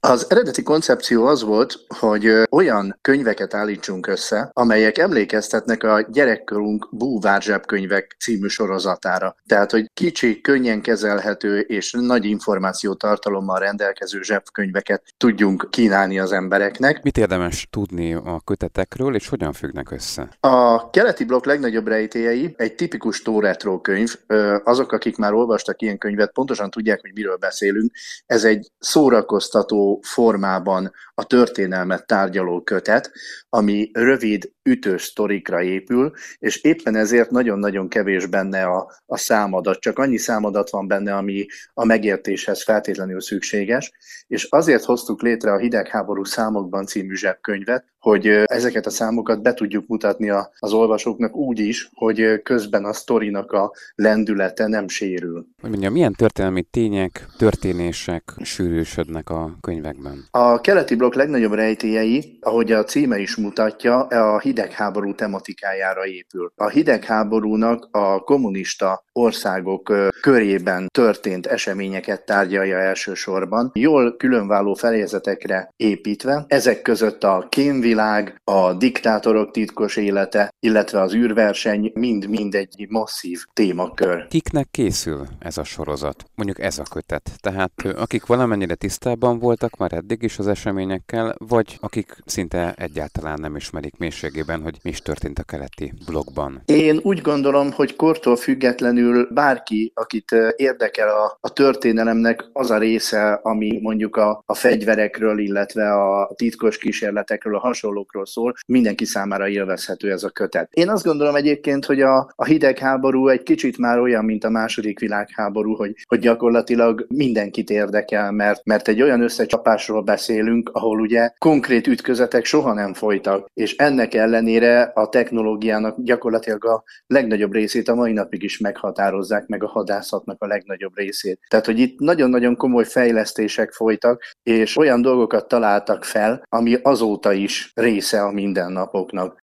Az eredeti koncepció az volt, hogy olyan könyveket állítsunk össze, amelyek emlékeztetnek a Gyerekkorunk Búvár zsebkönyvek című sorozatára. Tehát, hogy kicsi, könnyen kezelhető és nagy információtartalommal rendelkező zsebkönyveket tudjunk kínálni az embereknek. Mit érdemes tudni a kötetekről, és hogyan függnek össze? A keleti blokk legnagyobb rejtélyei egy tipikus tóretro könyv. Azok, akik már olvastak ilyen könyvet, pontosan tudják, hogy miről beszélünk. Ez egy szórakoztató formában a történelmet tárgyaló kötet, ami rövid, ütős sztorikra épül, és éppen ezért nagyon-nagyon kevés benne a számadat. Csak annyi számadat van benne, ami a megértéshez feltétlenül szükséges, és azért hoztuk létre a Hidegháború számokban című zsebkönyvet, hogy ezeket a számokat be tudjuk mutatni az olvasóknak úgy is, hogy közben a sztorinak a lendülete nem sérül. Hogy mondjam, milyen történelmi tények, történések sűrűsödnek a könyvekben? A keleti blokk legnagyobb rejtélyei, ahogy a címe is mutatja, a hidegháború tematikájára épül. A hidegháborúnak a kommunista országok körében történt eseményeket tárgyalja elsősorban, jól különváló fejezetekre építve. Ezek között a kémvilág, a diktátorok titkos élete, illetve az űrverseny mind-mind egy masszív témakör. Kiknek készül ez a sorozat? Mondjuk ez a kötet. Tehát akik valamennyire tisztában voltak már eddig is az eseményekkel, vagy akik szinte egyáltalán nem ismerik mélységében, hogy mi is történt a keleti blokkban. Én úgy gondolom, hogy kortól függetlenül bárki, akit érdekel a történelemnek az a része, ami mondjuk a fegyverekről, illetve a titkos kísérletekről, a hasonlókról szól, mindenki számára élvezhető ez a kötet. Én azt gondolom egyébként, hogy a hidegháború egy kicsit már olyan, mint a második világháború, hogy gyakorlatilag mindenkit érdekel, mert egy olyan összecsapásról beszélünk, ahol ugye konkrét ütközetek soha nem folytak, és ennek ellenére a technológiának gyakorlatilag a legnagyobb részét a mai napig is meghatározzák, meg a hadászatnak a legnagyobb részét. Tehát, hogy itt nagyon-nagyon komoly fejlesztések folytak, és olyan dolgokat találtak fel, ami azóta is része a mindennapoknak.